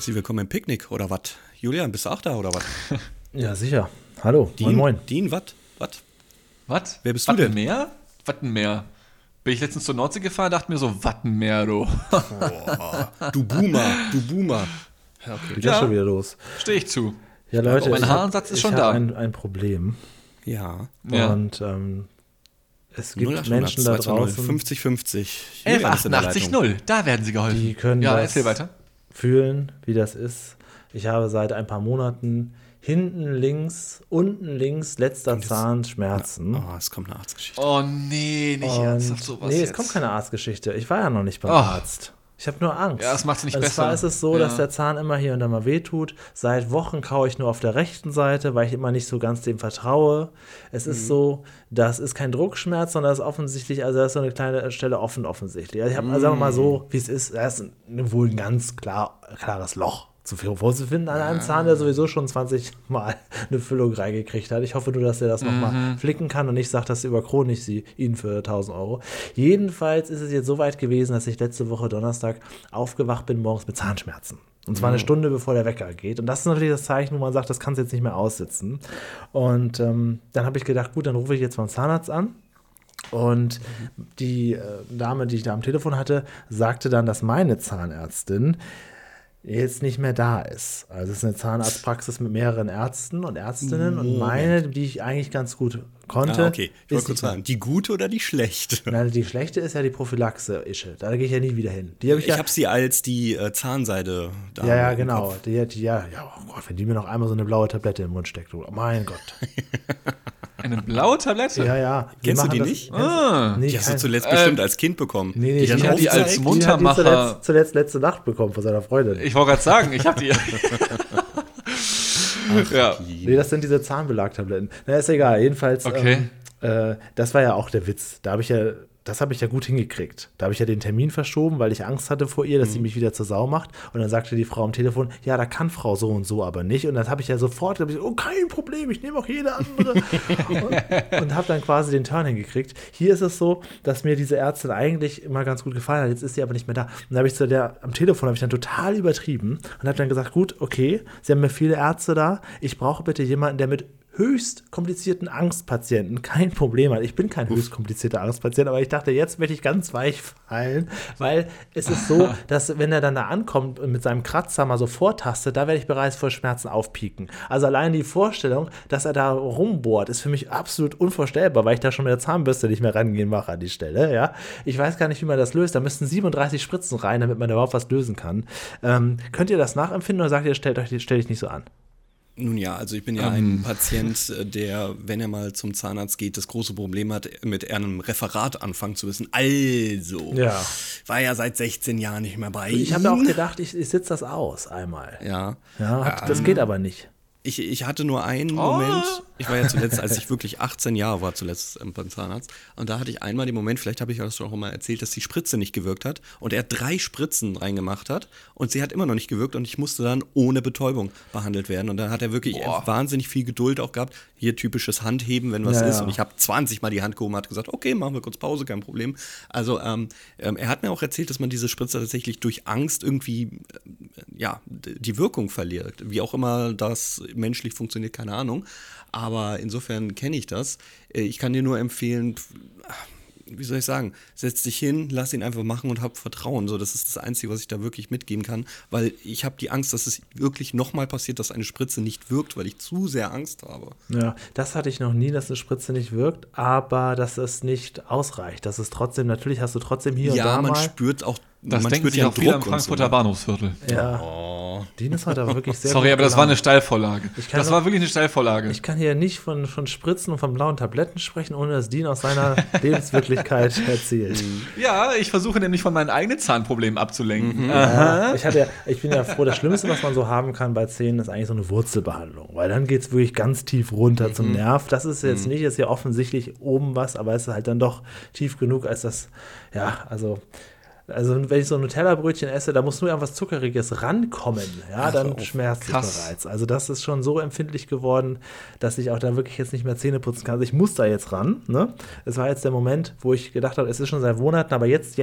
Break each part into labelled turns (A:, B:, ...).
A: Herzlich willkommen im Picknick, oder was? Julian, bist du auch da, oder was?
B: Ja, sicher. Hallo,
A: Dean,
B: moin.
A: Dean, was?
C: Was?
A: Wer bist du denn?
C: Wattenmeer? Bin ich letztens zur Nordsee gefahren, dachte mir so, Wattenmeer, du.
A: Boah, du Boomer.
B: Ja, okay. Geht ja schon wieder los.
C: Stehe ich zu.
B: Ja, Leute,
C: mein Haarensatz ist schon da.
B: Ein Problem.
A: Ja.
B: Und es gibt Menschen da draußen,
A: 50-50.
C: 1188-0, da werden sie geholfen.
B: die können
C: erzähl weiter.
B: fühlen, wie das ist. Ich habe seit ein paar Monaten hinten links, unten links, letzter Zahn Schmerzen.
A: Oh, es kommt eine Arztgeschichte.
C: Oh nee, nicht ernsthaft sowas
B: Nee,
C: jetzt.
B: es kommt keine Arztgeschichte. Ich war ja noch nicht beim Arzt. Ich habe nur Angst.
C: Ja, das macht's nicht
B: Und
C: besser.
B: zwar ist es so, dass der Zahn immer hier und da mal wehtut. Seit Wochen kaue ich nur auf der rechten Seite, weil ich immer nicht so ganz dem vertraue. Es ist so, das ist kein Druckschmerz, sondern das ist offensichtlich, also da ist so eine kleine Stelle offensichtlich. Also ich habe, sagen wir mal so, wie es ist, da ist wohl ein ganz klares Loch vorzufinden an einem Zahn, der sowieso schon 20 Mal eine Füllung reingekriegt hat. Ich hoffe nur, dass er das nochmal flicken kann und nicht sagt, dass überkrone ich ihn für 1.000 Euro. Jedenfalls ist es jetzt so weit gewesen, dass ich letzte Woche Donnerstag aufgewacht bin morgens mit Zahnschmerzen. Und zwar eine Stunde, bevor der Wecker geht. Und das ist natürlich das Zeichen, wo man sagt, das kannst du jetzt nicht mehr aussitzen. Und dann habe ich gedacht, gut, dann rufe ich jetzt beim Zahnarzt an. Und die Dame, die ich da am Telefon hatte, sagte dann, dass meine Zahnärztin jetzt nicht mehr da ist. Also es ist eine Zahnarztpraxis mit mehreren Ärzten und Ärztinnen und meine, die ich eigentlich ganz gut konnte.
A: Okay, ich wollte kurz sagen, die gute oder die schlechte?
B: Nein, die schlechte ist ja die Prophylaxe-Ische. Da gehe ich ja nie wieder hin. Die
A: Ich habe sie als die Zahnseide da.
B: Ja, genau. Oh Gott, wenn die mir noch einmal so eine blaue Tablette im Mund steckt. Oh mein Gott.
C: Eine blaue Tablette?
B: Ja.
A: Kennst du die nicht?
B: Nee,
A: Die hast du zuletzt bestimmt als Kind bekommen.
B: Nee,
C: ich habe die als Muntermacher.
B: Die hat die zuletzt letzte Nacht bekommen von seiner Freundin.
C: Ich wollte gerade sagen, ich habe die. Ja.
B: Nee, das sind diese Zahnbelagtabletten. Na, ist egal. Jedenfalls,
C: Okay.
B: Das war ja auch der Witz. Das habe ich ja gut hingekriegt. Da habe ich ja den Termin verschoben, weil ich Angst hatte vor ihr, dass sie mich wieder zur Sau macht. Und dann sagte die Frau am Telefon, ja, da kann Frau so und so aber nicht. Und dann habe ich ja sofort gesagt, oh, kein Problem, ich nehme auch jede andere. und habe dann quasi den Turn hingekriegt. Hier ist es so, dass mir diese Ärztin eigentlich immer ganz gut gefallen hat. Jetzt ist sie aber nicht mehr da. Und dann habe ich am Telefon habe ich dann total übertrieben und habe dann gesagt, gut, okay, Sie haben mir viele Ärzte da. Ich brauche bitte jemanden, der mit höchst komplizierten Angstpatienten kein Problem hat. Ich bin kein höchst komplizierter Angstpatient, aber ich dachte, jetzt möchte ich ganz weich fallen, weil es ist so, dass wenn er dann da ankommt und mit seinem Kratzer mal so vortastet, da werde ich bereits vor Schmerzen aufpieken. Also allein die Vorstellung, dass er da rumbohrt, ist für mich absolut unvorstellbar, weil ich da schon mit der Zahnbürste nicht mehr rangehen mache an die Stelle. Ja? Ich weiß gar nicht, wie man das löst. Da müssten 37 Spritzen rein, damit man überhaupt was lösen kann. Könnt ihr das nachempfinden oder sagt ihr, stell dich nicht so an?
A: Nun ja, also ich bin ja ein Patient, der, wenn er mal zum Zahnarzt geht, das große Problem hat, mit einem Referat anfangen zu müssen. Also, war ja seit 16 Jahren nicht mehr bei ihm.
B: Ich habe auch gedacht, ich sitze das aus einmal.
A: Ja.
B: Das geht aber nicht.
A: Ich hatte nur einen Moment, ich war ja zuletzt, als ich wirklich 18 Jahre war, zuletzt beim Zahnarzt, und da hatte ich einmal den Moment, vielleicht habe ich das schon auch mal erzählt, dass die Spritze nicht gewirkt hat und er 3 Spritzen reingemacht hat und sie hat immer noch nicht gewirkt und ich musste dann ohne Betäubung behandelt werden und dann hat er wirklich wahnsinnig viel Geduld auch gehabt, hier typisches Handheben, wenn was ist und ich habe 20 Mal die Hand gehoben, hat gesagt, okay, machen wir kurz Pause, kein Problem. Also er hat mir auch erzählt, dass man diese Spritze tatsächlich durch Angst irgendwie, die Wirkung verliert, wie auch immer das menschlich funktioniert, keine Ahnung. Aber insofern kenne ich das. Ich kann dir nur empfehlen, wie soll ich sagen, setz dich hin, lass ihn einfach machen und hab Vertrauen. So, das ist das Einzige, was ich da wirklich mitgeben kann, weil ich habe die Angst, dass es wirklich nochmal passiert, dass eine Spritze nicht wirkt, weil ich zu sehr Angst habe.
B: Ja, das hatte ich noch nie, dass eine Spritze nicht wirkt, aber dass es nicht ausreicht. Dass es trotzdem, natürlich hast du trotzdem hier und da mal.
A: Ja, man spürt auch,
C: das denken sich auch viele am Frankfurter Bahnhofsviertel.
B: Ja. Dean ist heute aber wirklich sehr
C: Sorry, aber das war eine Steilvorlage.
B: Das
C: war wirklich eine Steilvorlage.
B: Ich kann hier nicht von Spritzen und von blauen Tabletten sprechen, ohne dass Dean aus seiner Lebenswirklichkeit erzählt.
C: Ja, ich versuche nämlich von meinen eigenen Zahnproblemen abzulenken.
B: Ja, ich bin ja froh, das Schlimmste, was man so haben kann bei Zähnen, ist eigentlich so eine Wurzelbehandlung. Weil dann geht es wirklich ganz tief runter zum Nerv. Das ist jetzt nicht, ist ja offensichtlich oben was, aber es ist halt dann doch tief genug, als das, Also wenn ich so ein Nutella-Brötchen esse, da muss nur irgendwas Zuckeriges rankommen, ja, dann schmerzt es bereits. Also das ist schon so empfindlich geworden, dass ich auch da wirklich jetzt nicht mehr Zähne putzen kann. Also ich muss da jetzt ran, ne? Es war jetzt der Moment, wo ich gedacht habe, es ist schon seit Monaten, aber jetzt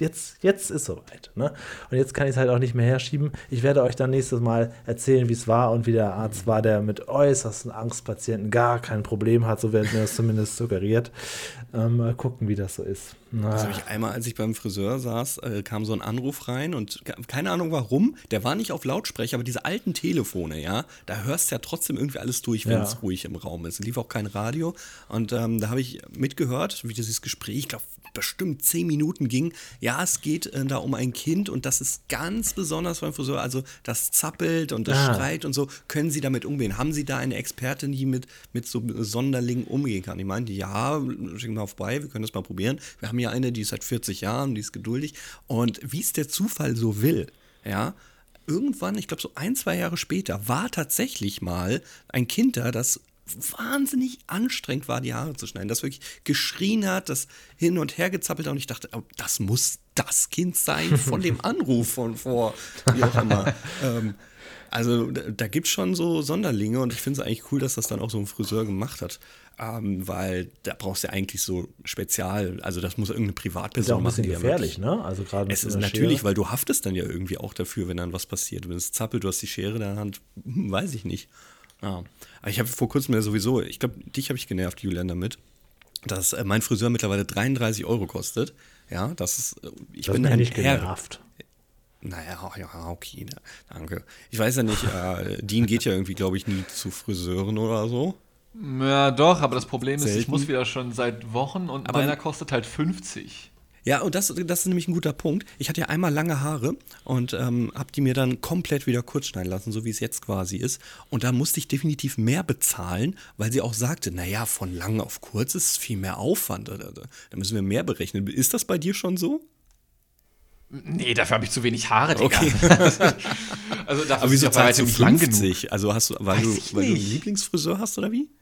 B: ist soweit, ne? Und jetzt kann ich es halt auch nicht mehr herschieben. Ich werde euch dann nächstes Mal erzählen, wie es war und wie der Arzt war, der mit äußersten Angstpatienten gar kein Problem hat, so wird mir das zumindest suggeriert. Mal gucken, wie das so ist.
A: Das habe ich einmal, als ich beim Friseur saß, kam so ein Anruf rein und keine Ahnung warum, der war nicht auf Lautsprecher, aber diese alten Telefone, ja, da hörst du ja trotzdem irgendwie alles durch, wenn es ruhig im Raum ist. Es lief auch kein Radio und da habe ich mitgehört, wie dieses Gespräch, ich glaube, bestimmt 10 Minuten ging. Ja, es geht da um ein Kind und das ist ganz besonders beim Friseur, also das zappelt und das schreit und so. Können Sie damit umgehen? Haben Sie da eine Expertin, die mit so Sonderlingen umgehen kann? Ich meinte, ja, schicken wir mal vorbei, wir können das mal probieren. Wir haben hier eine, die ist seit 40 Jahren, die ist geduldig. Und wie es der Zufall so will, ja, irgendwann, ich glaube so 1-2 Jahre später, war tatsächlich mal ein Kind da, das wahnsinnig anstrengend war, die Haare zu schneiden, das wirklich geschrien hat, das hin und her gezappelt hat und ich dachte, oh, das muss das Kind sein von dem Anruf von vor, wie auch immer. Also da gibt es schon so Sonderlinge und ich finde es eigentlich cool, dass das dann auch so ein Friseur gemacht hat, weil da brauchst du ja eigentlich so Spezial, also das muss irgendeine Privatperson machen.
B: Ist ja auch ein bisschen gefährlich, ne? Also gerade
A: es ist natürlich, weil du haftest dann ja irgendwie auch dafür, wenn dann was passiert. Wenn es zappelt, du hast die Schere in der Hand, weiß ich nicht. Ja. Aber ich habe vor kurzem ja sowieso, ich glaube, dich habe ich genervt, Julian, damit, dass mein Friseur mittlerweile 33 € kostet. Ja, das ist, ich bin ein
B: nicht genervt.
A: Naja, ja, okay, danke. Ich weiß ja nicht, Dean geht ja irgendwie, glaube ich, nie zu Friseuren oder so.
C: Ja, doch, aber das Problem ist, ich muss wieder schon seit Wochen und
A: aber
C: meiner kostet halt 50.
A: Ja, und das ist nämlich ein guter Punkt. Ich hatte ja einmal lange Haare und habe die mir dann komplett wieder kurz schneiden lassen, so wie es jetzt quasi ist. Und da musste ich definitiv mehr bezahlen, weil sie auch sagte, naja, von lang auf kurz ist viel mehr Aufwand. Da müssen wir mehr berechnen. Ist das bei dir schon so?
C: Nee, dafür habe ich zu wenig Haare, Digga.
A: Okay.
C: Also dafür
A: aber wieso zahlst du
C: nicht lang genug?
A: 50? Also weil du einen Lieblingsfriseur hast oder wie?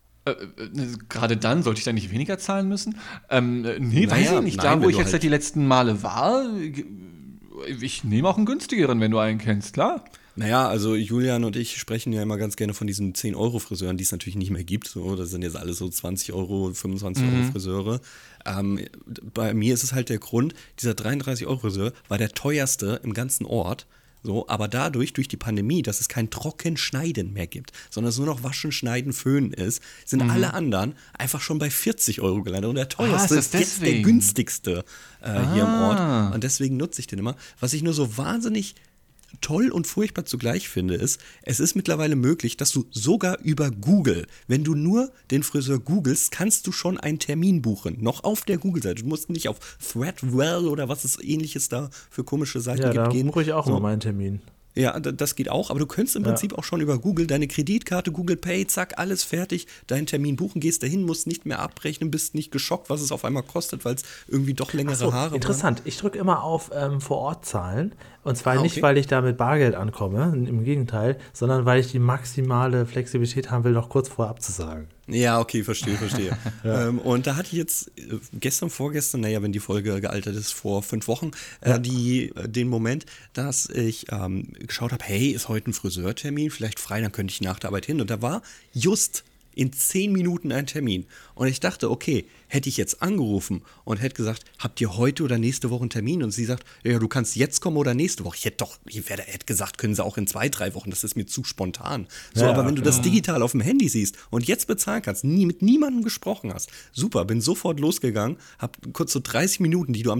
C: Gerade dann, sollte ich da nicht weniger zahlen müssen? Weiß ich nicht.
A: Nein,
C: Da, wo ich
A: wenn
C: jetzt
A: du
C: die letzten Male war, ich nehme auch einen günstigeren, wenn du einen kennst, klar.
A: Naja, also Julian und ich sprechen ja immer ganz gerne von diesen 10-€ Friseuren, die es natürlich nicht mehr gibt. So, das sind jetzt alles so 20 €, 25 € Friseure. Bei mir ist es halt der Grund, dieser 33-€ Friseur war der teuerste im ganzen Ort. So, aber durch die Pandemie, dass es kein Trockenschneiden mehr gibt, sondern es nur noch Waschen, Schneiden, Föhnen ist, sind alle anderen einfach schon bei 40 € gelandet. Und der teuerste ist jetzt der günstigste hier im Ort. Und deswegen nutze ich den immer. Was ich nur so wahnsinnig toll und furchtbar zugleich finde, ist, es ist mittlerweile möglich, dass du sogar über Google, wenn du nur den Friseur googelst, kannst du schon einen Termin buchen. Noch auf der Google-Seite. Du musst nicht auf Threadwell oder was es ähnliches da für komische Seiten gibt gehen.
B: Ja, da buche ich auch immer meinen Termin.
A: Ja, das geht auch, aber du könntest im Prinzip auch schon über Google deine Kreditkarte, Google Pay, zack, alles fertig, deinen Termin buchen, gehst dahin, musst nicht mehr abrechnen, bist nicht geschockt, was es auf einmal kostet, weil es irgendwie doch längere Haare
B: interessant. Ich drücke immer auf vor Ort zahlen und zwar nicht, weil ich da mit Bargeld ankomme, im Gegenteil, sondern weil ich die maximale Flexibilität haben will, noch kurz vorher abzusagen.
A: Ja, okay, verstehe. Und da hatte ich jetzt vorgestern, naja, wenn die Folge gealtert ist, vor 5 Wochen, den Moment, dass ich geschaut habe, hey, ist heute ein Friseurtermin, vielleicht frei, dann könnte ich nach der Arbeit hin. Und da war just in 10 Minuten ein Termin. Und ich dachte, okay, hätte ich jetzt angerufen und hätte gesagt, habt ihr heute oder nächste Woche einen Termin? Und sie sagt, ja, du kannst jetzt kommen oder nächste Woche. Ich hätte gesagt, können sie auch in 2-3 Wochen, das ist mir zu spontan. So, aber wenn du das digital auf dem Handy siehst und jetzt bezahlen kannst, mit niemandem gesprochen hast, super, bin sofort losgegangen, hab kurz so 30 Sekunden, die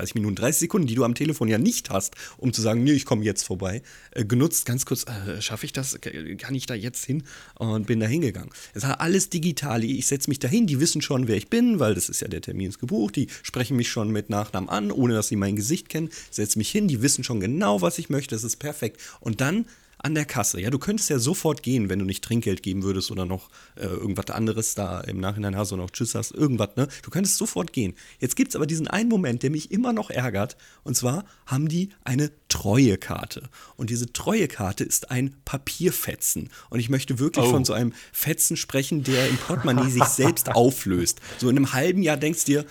A: du am Telefon ja nicht hast, um zu sagen, nee, ich komme jetzt vorbei, genutzt, ganz kurz, schaffe ich das, kann ich da jetzt hin? Und bin da hingegangen. Es war alles digital, ich setze mich dahin, die wissen schon, wer ich bin, weil das ist ja der Termin ist gebucht, die sprechen mich schon mit Nachnamen an, ohne dass sie mein Gesicht kennen, setze mich hin, die wissen schon genau, was ich möchte, das ist perfekt. Und dann an der Kasse. Ja, du könntest ja sofort gehen, wenn du nicht Trinkgeld geben würdest oder noch irgendwas anderes da im Nachhinein hast oder noch Tschüss hast, irgendwas, ne? Du könntest sofort gehen. Jetzt gibt es aber diesen einen Moment, der mich immer noch ärgert. Und zwar haben die eine Treuekarte. Und diese Treuekarte ist ein Papierfetzen. Und ich möchte wirklich von so einem Fetzen sprechen, der im Portemonnaie sich selbst auflöst. So in einem halben Jahr denkst du dir,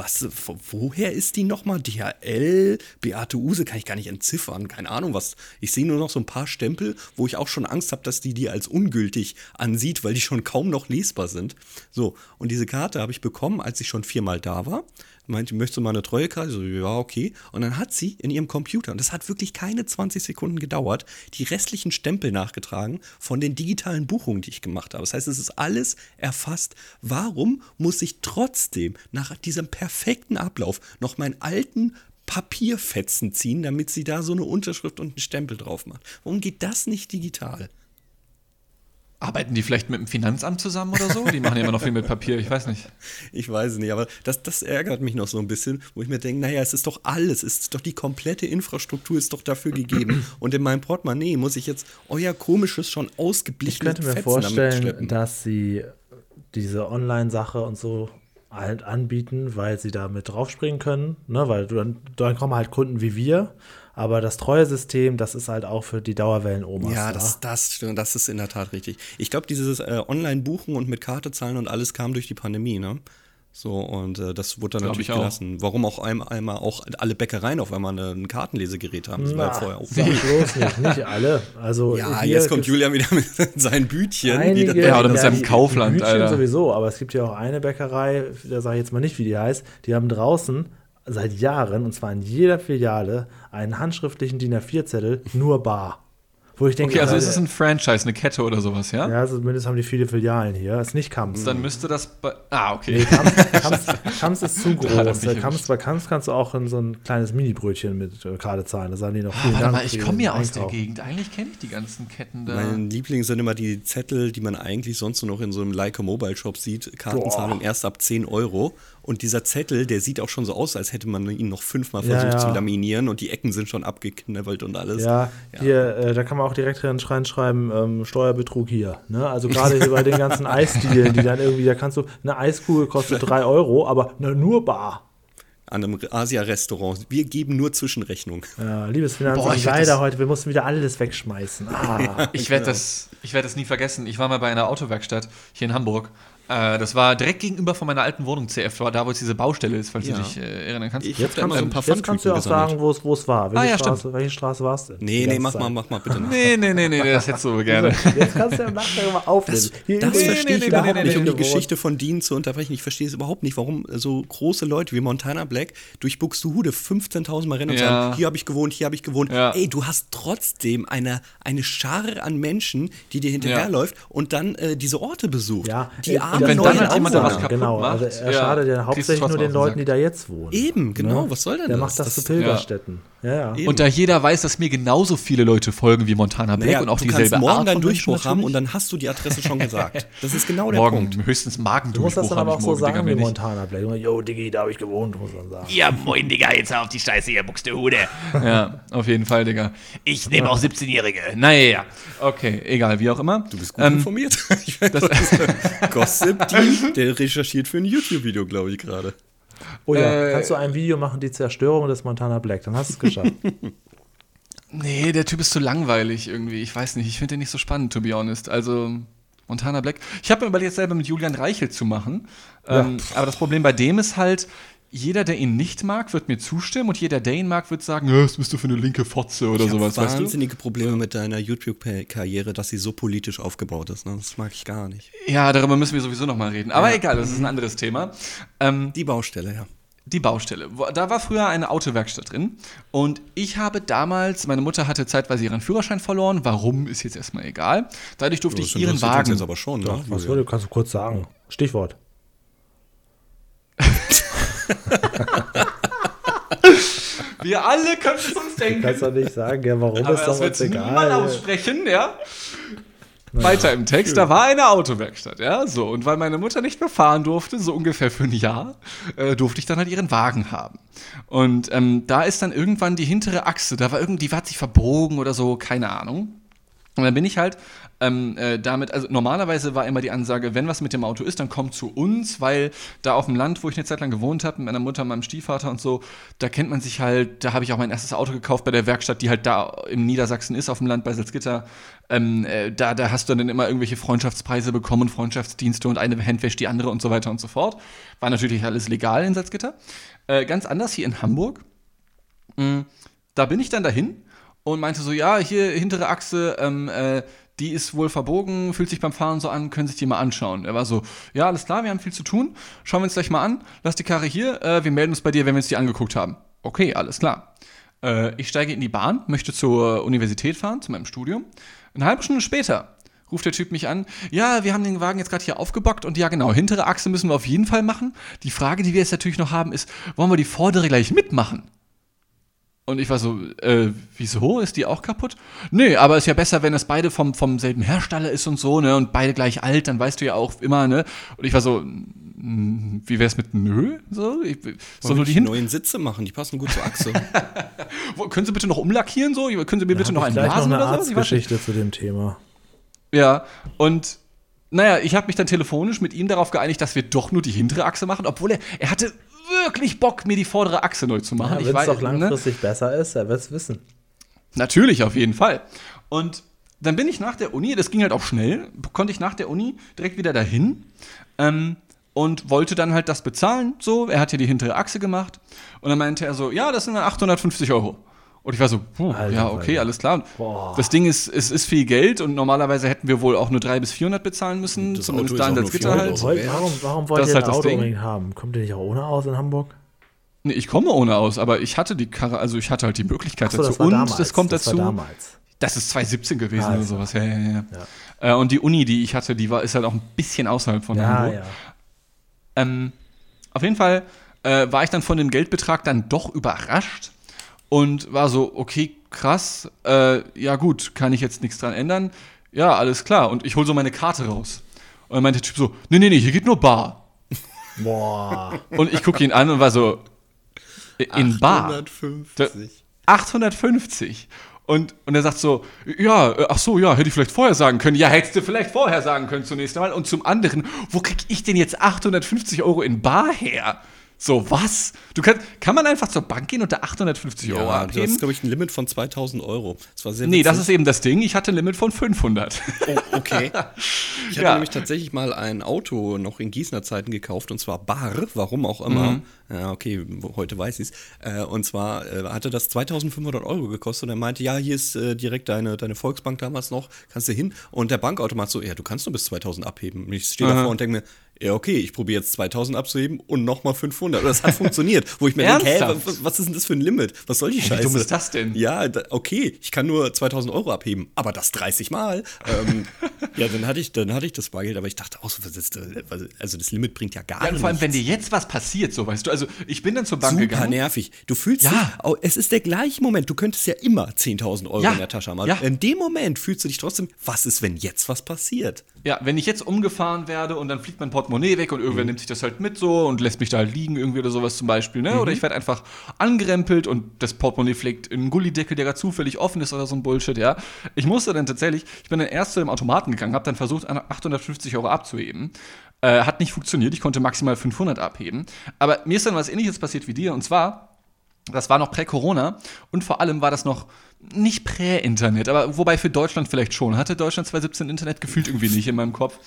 A: woher ist die nochmal? DHL, Beate Uhse, kann ich gar nicht entziffern. Keine Ahnung was. Ich sehe nur noch so ein paar Stempel, wo ich auch schon Angst habe, dass die als ungültig ansieht, weil die schon kaum noch lesbar sind. So, und diese Karte habe ich bekommen, als ich schon 4-mal da war. Meinte, möchtest du mal eine Treuekarte? So, ja, okay. Und dann hat sie in ihrem Computer, und das hat wirklich keine 20 Sekunden gedauert, die restlichen Stempel nachgetragen von den digitalen Buchungen, die ich gemacht habe. Das heißt, es ist alles erfasst. Warum muss ich trotzdem nach diesem perfekten Ablauf noch meinen alten Papierfetzen ziehen, damit sie da so eine Unterschrift und einen Stempel drauf macht? Warum geht das nicht digital?
C: Arbeiten die vielleicht mit dem Finanzamt zusammen oder so? Die machen ja immer noch viel mit Papier, ich weiß nicht.
A: Ich weiß es nicht, aber das ärgert mich noch so ein bisschen, wo ich mir denke, naja, es ist doch alles, es ist doch die komplette Infrastruktur ist doch dafür gegeben. Und in meinem Portemonnaie muss ich jetzt euer komisches, schon ausgeblichenes
B: Fetzen damit schleppen. Ich könnte mir vorstellen, dass sie diese Online-Sache und so halt anbieten, weil sie da mit draufspringen können, ne? Weil dann kommen halt Kunden wie wir. Aber das Treuesystem, das ist halt auch für die Dauerwellen-Omas.
A: Ja, das stimmt, das ist in der Tat richtig. Ich glaube, dieses Online-Buchen und mit Karte zahlen und alles kam durch die Pandemie, ne? So, und das wurde dann natürlich gelassen. Warum auch einmal auch alle Bäckereien auf einmal ein Kartenlesegerät haben. Das war ja vorher auch.
B: Bloß nicht alle. Also
A: ja, jetzt kommt Julian wieder mit seinen Bütchen.
C: Oder mit seinem Kaufland,
B: Bütchen
C: Alter.
B: Sowieso, aber es gibt ja auch eine Bäckerei, da sage ich jetzt mal nicht, wie die heißt, die haben draußen seit Jahren, und zwar in jeder Filiale, einen handschriftlichen DIN A4-Zettel, nur bar. Wo ich denke,
C: okay, also ist es ein Franchise, eine Kette oder sowas, ja?
B: Ja, zumindest haben die viele Filialen hier. Ist nicht Kamps.
C: Dann müsste das okay.
B: Nee, Kamps ist zu groß. Bei Kamps kannst du auch in so ein kleines Mini-Brötchen mit Karte zahlen. Da sagen die noch vielen Dank.
C: Warte mal, ich komme ja aus der Gegend. Eigentlich kenne ich die ganzen Ketten da.
A: Mein Liebling sind immer die Zettel, die man eigentlich sonst nur noch in so einem Leica-Mobile-Shop sieht. Kartenzahlung erst ab 10 Euro. Und dieser Zettel, der sieht auch schon so aus, als hätte man ihn noch 5-mal versucht zu laminieren. Und die Ecken sind schon abgeknibbelt und alles.
B: Ja. Hier, da kann man auch direkt reinschreiben, Steuerbetrug hier. Ne? Also gerade hier bei den ganzen Eisdielen, die dann irgendwie, da kannst du, eine Eiskugel kostet 3 Euro, aber nur bar.
A: An einem Asia-Restaurant. Wir geben nur Zwischenrechnung.
B: Ja, liebes Finanzamt, leider heute, wir mussten wieder alles wegschmeißen.
C: Ich werde das nie vergessen. Ich war mal bei einer Autowerkstatt hier in Hamburg. Das war direkt gegenüber von meiner alten Wohnung CF, da wo jetzt diese Baustelle ist, falls du dich erinnern kannst.
B: Jetzt kannst du auch sagen, wo es war. Welche Straße war es denn?
A: Nee, mach mal bitte nach.
C: Nee, das hättest du gerne.
B: Jetzt kannst du ja im Nachgang mal aufnehmen.
A: Das verstehe ich überhaupt nicht, um die Geschichte von Dean zu unterbrechen. Ich verstehe es überhaupt nicht, warum so große Leute wie Montana Black durch Buxtehude 15.000 Mal rennen und sagen, hier habe ich gewohnt.
C: Ja.
A: Ey, du hast trotzdem eine Schar an Menschen, die dir hinterherläuft und dann diese Orte besucht.
B: Ja,
A: die
C: wenn dann halt jemand da was kaputt
B: macht. Also er schadet ja hauptsächlich nur den Leuten, die da jetzt wohnen.
A: Eben, genau. Was soll denn
B: der macht das zu Pilgerstätten. Ja.
C: Und da jeder weiß, dass mir genauso viele Leute folgen wie Montana Black und auch dieselbe Art.
A: Du kannst morgen deinen Durchbruch haben und dann hast du die Adresse schon gesagt. Das ist genau der Punkt.
C: Höchstens Magendurchbruch.
B: Du musst das dann aber auch so sagen wie Montana Black. Yo, Diggi, da habe ich gewohnt, muss man sagen.
D: Ja, moin, Digga, jetzt auf die Scheiße hier, Buxtehude.
C: Ja, auf jeden Fall, Digga. Ich nehme auch 17-Jährige. Naja, okay, egal, wie auch immer.
A: Du bist gut informiert. Gossip, der recherchiert für ein YouTube-Video, glaube ich, gerade.
B: Oh ja, kannst du ein Video machen, die Zerstörung des Montana Black, dann hast du es geschafft.
C: Nee, der Typ ist zu langweilig irgendwie. Ich weiß nicht, ich finde den nicht so spannend, to be honest. Also, Montana Black. Ich habe mir überlegt, selber mit Julian Reichelt zu machen. Aber das Problem bei dem ist halt, jeder, der ihn nicht mag, wird mir zustimmen und jeder, der ihn mag, wird sagen, was bist du für eine linke Fotze oder sowas, weißt du? Ich habe
A: wahnsinnige Probleme mit deiner YouTube-Karriere, dass sie so politisch aufgebaut ist. Ne? Das mag ich gar nicht.
C: Ja, darüber müssen wir sowieso noch mal reden. Aber egal, das ist ein anderes Thema.
A: Die Baustelle, ja.
C: Die Baustelle. Da war früher eine Autowerkstatt drin und ich habe damals, meine Mutter hatte zeitweise ihren Führerschein verloren, warum, ist jetzt erstmal egal. Dadurch durfte ich ihren Wagen...
A: Jetzt aber schon,
B: ne? Was kannst du kurz sagen? Stichwort.
C: Wir alle können es uns denken.
B: Du kannst doch nicht sagen, ja, warum
C: aber
B: ist doch
C: jetzt
B: egal.
C: niemand aussprechen, ja? Weiter im Text, da war eine Autowerkstatt, ja, so. Und weil meine Mutter nicht mehr fahren durfte, so ungefähr für ein Jahr, durfte ich dann halt ihren Wagen haben. Und da ist dann irgendwann die hintere Achse, die hat sich verbogen oder so, keine Ahnung. Und dann bin ich halt damit, also normalerweise war immer die Ansage, wenn was mit dem Auto ist, dann komm zu uns, weil da auf dem Land, wo ich eine Zeit lang gewohnt habe, mit meiner Mutter, meinem Stiefvater und so, da kennt man sich halt, da habe ich auch mein erstes Auto gekauft bei der Werkstatt, die halt da im Niedersachsen ist, auf dem Land bei Salzgitter. Da hast du dann immer irgendwelche Freundschaftspreise bekommen, Freundschaftsdienste und eine Hand wäscht die andere und so weiter und so fort. War natürlich alles legal in Salzgitter. Ganz anders hier in Hamburg. Da bin ich dann dahin und meinte so, ja, hier hintere Achse, die ist wohl verbogen, fühlt sich beim Fahren so an, können sich die mal anschauen. Er war so, ja, alles klar, wir haben viel zu tun, schauen wir uns gleich mal an, lass die Karre hier, wir melden uns bei dir, wenn wir uns die angeguckt haben. Okay, alles klar. Ich steige in die Bahn, möchte zur Universität fahren, zu meinem Studium. Eine halbe Stunde später ruft der Typ mich an, ja, wir haben den Wagen jetzt gerade hier aufgebockt und ja genau, hintere Achse müssen wir auf jeden Fall machen. Die Frage, die wir jetzt natürlich noch haben, ist, wollen wir die vordere gleich mitmachen? Und ich war so, wieso? Ist die auch kaputt? Nee, aber ist ja besser, wenn das beide vom selben Hersteller ist und so, ne? Und beide gleich alt, dann weißt du ja auch immer, ne? Und ich war so, wie wär's mit nö? So,
A: nur die neuen Sitze machen, die passen gut zur Achse.
C: Können Sie bitte noch umlackieren so? Können Sie mir bitte noch einen blasen
B: oder so?
C: Eine
B: Arztgeschichte zu dem Thema.
C: Ja, und naja, ich habe mich dann telefonisch mit ihm darauf geeinigt, dass wir doch nur die hintere Achse machen, obwohl er hatte wirklich Bock, mir die vordere Achse neu zu machen.
B: Ja, wenn es doch langfristig besser ist, er wird es wissen.
C: Natürlich, auf jeden Fall. Und dann bin ich nach der Uni, das ging halt auch schnell, konnte ich nach der Uni direkt wieder dahin und wollte dann halt das bezahlen. So, er hat hier die hintere Achse gemacht. Und dann meinte er so, ja, das sind dann 850 €. Und ich war so,
B: Alter,
C: ja, okay,
B: Alter.
C: alles klar.
B: Boah.
C: Das Ding ist, es ist viel Geld und normalerweise hätten wir wohl auch nur 300 bis 400 bezahlen müssen.
A: Das
C: Zumindest
A: Auto
C: da
A: ist
C: in
A: auch
C: der
A: nur
C: Gitter halt.
A: 400 €.
B: Warum wollt
C: Das
B: ihr
C: ist halt
B: ein
C: das
B: Auto
C: Ding.
B: unbedingt haben? Kommt ihr nicht auch ohne aus in Hamburg?
C: Nee, ich komme ohne aus, aber ich hatte die Karre, also ich hatte halt die Möglichkeit
B: Ach so,
C: dazu.
B: das war
C: Und
B: damals.
C: das kommt
B: Das war
C: dazu.
B: damals.
C: Das ist 2017 gewesen
B: Ah,
C: oder
B: ist
C: sowas. Ja. Und die Uni, die ich hatte, ist halt auch ein bisschen außerhalb von Hamburg.
B: Ja.
C: Auf jeden Fall war ich dann von dem Geldbetrag dann doch überrascht und war so, okay, krass, ja gut, kann ich jetzt nichts dran ändern. Ja, alles klar. Und ich hole so meine Karte raus. Und dann meinte der Typ so, nee, hier geht nur bar.
B: Boah.
C: Und ich gucke ihn an und war so, in Bar?
A: 850.
C: 850. Und er sagt so, ja, ach so, ja, hätte ich vielleicht vorher sagen können. Ja, hättest du vielleicht vorher sagen können zunächst einmal. Und zum anderen, wo krieg ich denn jetzt 850 € in Bar her? So, was? Kann man einfach zur Bank gehen und da 850 €
A: Ja, das
C: abheben?
A: ist, glaube ich, ein Limit von 2.000 €. Das war sehr
C: Nee, das
A: witzig.
C: ist eben das Ding. Ich hatte ein Limit von 500.
A: Oh, okay. Ich hatte
C: Ja.
A: nämlich tatsächlich mal ein Auto noch in Gießener Zeiten gekauft, und zwar bar, warum auch immer. Ja, okay, heute weiß ich es. Und zwar hatte das 2.500 € gekostet und er meinte, ja, hier ist direkt deine Volksbank damals noch, kannst du hin. Und der Bankautomat so, ja, du kannst nur bis 2.000 abheben. Und ich stehe davor und denke mir, ja, okay, ich probiere jetzt 2.000 abzuheben und nochmal 500. Und das hat funktioniert. Wo ich mir denke,
C: Ernsthaft?
A: was ist denn das für ein Limit? Was soll die Scheiße?
C: Wie dumm ist das denn?
A: Ja, okay, ich kann nur 2.000 € abheben, aber das 30 Mal. Ja, dann hatte ich das Bargeld, aber ich dachte auch so, also das Limit bringt ja gar
C: Ja, und vor allem,
A: nichts.
C: wenn dir jetzt was passiert, so, weißt du, also ich bin dann zur Bank
A: Super
C: gegangen.
A: nervig. Du fühlst
C: Ja.
A: dich, es ist der gleiche Moment, du könntest ja immer 10.000 €
C: Ja.
A: in der Tasche haben.
C: Ja.
A: In dem Moment fühlst du dich trotzdem, was ist, wenn jetzt was passiert?
C: Ja, wenn ich jetzt umgefahren werde und dann fliegt mein Portemonnaie weg und irgendwer nimmt sich das halt mit so und lässt mich da halt liegen irgendwie oder sowas zum Beispiel, ne? Oder ich werde einfach angerempelt und das Portemonnaie fliegt in einen Gullideckel, der gerade zufällig offen ist oder so ein Bullshit, ja. Ich musste dann tatsächlich, ich bin dann erst zu dem Automaten gegangen, habe dann versucht, 850 € abzuheben. Hat nicht funktioniert, ich konnte maximal 500 abheben. Aber mir ist dann was Ähnliches passiert wie dir, und zwar, das war noch prä-Corona und vor allem war das noch nicht prä-Internet, aber wobei für Deutschland vielleicht schon. Hatte Deutschland 2017 Internet gefühlt irgendwie nicht in meinem Kopf.